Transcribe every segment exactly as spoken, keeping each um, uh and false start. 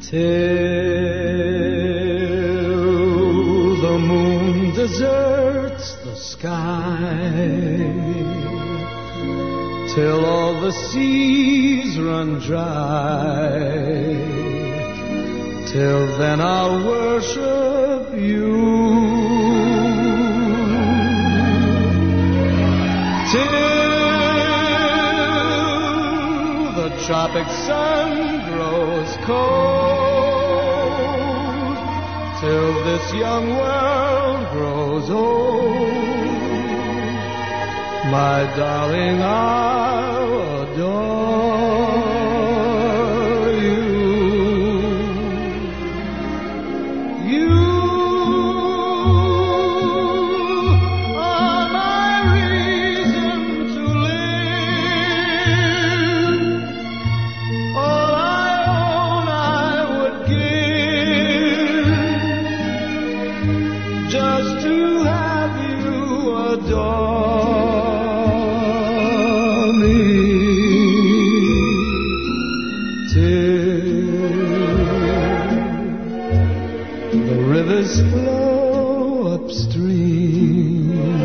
till the moon deserts the sky, till all the seas run dry, till then I'll worship you, till the tropic sun grows cold, till this young world grows old, my darling, I'll adore you. You are my reason to live. All I own I would give just to have you adore me, till the rivers flow upstream,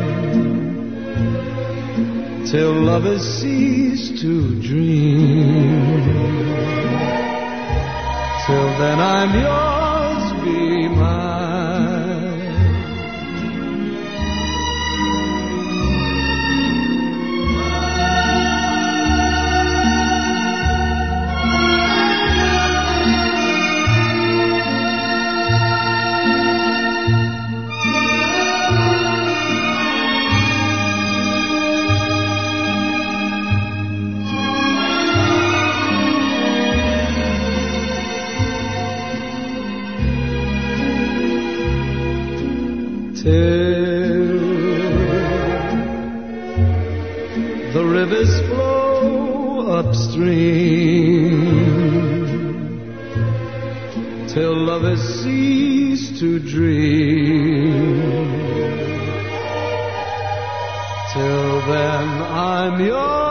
till lovers cease to dream, till then I'm yours, be mine. Till the rivers flow upstream, till lovers cease to dream, till then I'm yours.